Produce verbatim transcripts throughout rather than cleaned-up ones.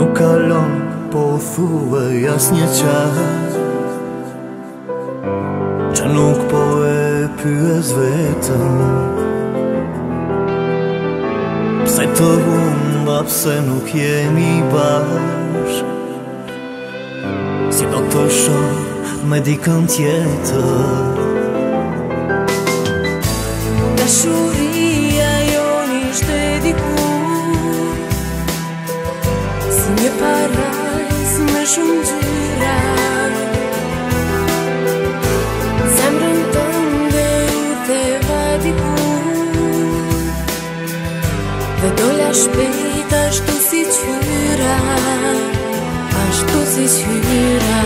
Nuk kalon, po u thua jas një qat që nuk po e pyes vetëm. Pse të humba, pse nuk jemi bashk, si do të shoh me dikën tjetër. Dashuria jon ishte dikur si një parajs me shumë ngjyra. Zemrën tënde u theva dikur dhe dola shpejt ashtu si qyra, ashtu si qyra.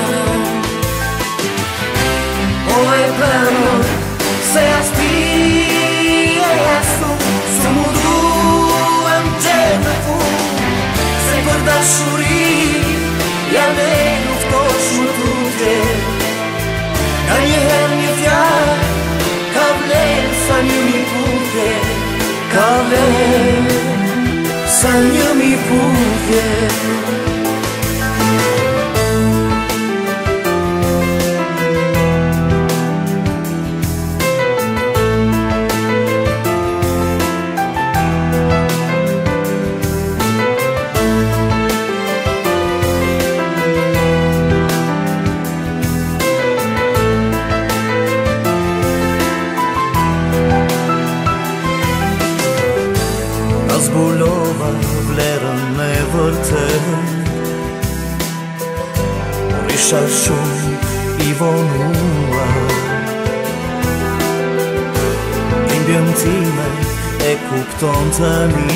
O e përmën se as ti e asu su mu duhem gjenë në fund, se për dashuri jam e luftosh më tutje. Nga njëherë një fjarë ka vlerë sa një mi putje, ka vlerë sa një mi putje. Zbulova vlerën e vërtet, por isha shumë i vonuar. Dhimbjen time e kupton tani,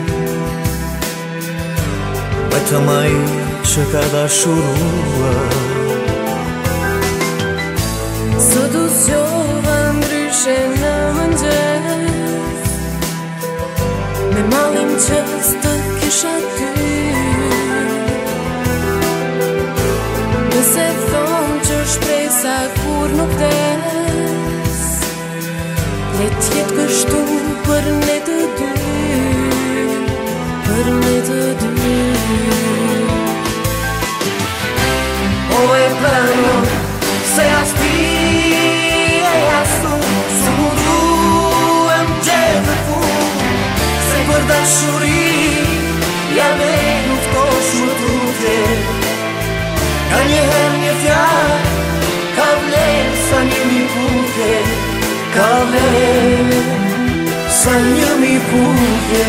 vetëm ai që ka dashuruar. Sot u zgjova ndryshe në mëngjes, me malin qës të kisha ty. Nëse thonë që shpresa kur nuk des, le t'jet kështu për ne të dy, për ne të dy. O e përmën se as ti e asu su mu duhem gjenë në fund, se për dashuri jam e luftosh më tutje. Nga njëherë një fjarë ka vlerë sa një mi putje, ka vlerë sa një mi putje.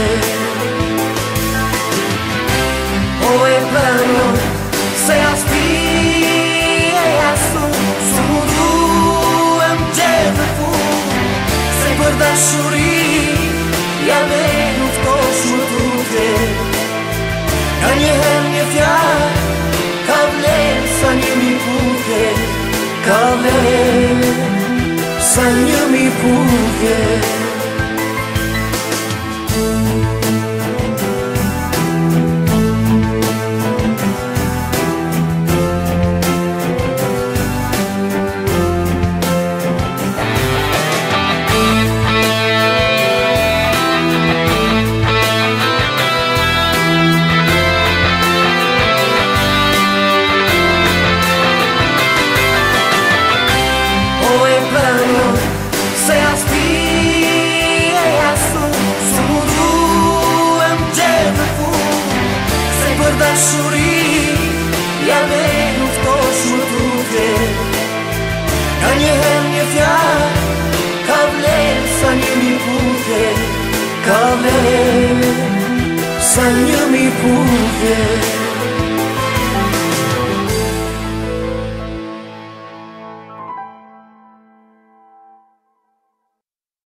O e përmën se as ti e asu su mu duhem gjenë në fund, se për dashuri jam e luftosh më tutje. Nga njëherë një fjarë ka vlerë sa një mi putje, ka vlerë sa një mi putje. Se as ti e asu su mu duhem gjenë në fund, se për dashuri jam e luftosh më tutje. Nga njëherë një fjarë ka vlerë sa një mi putje, ka vlerë sa një mi putje.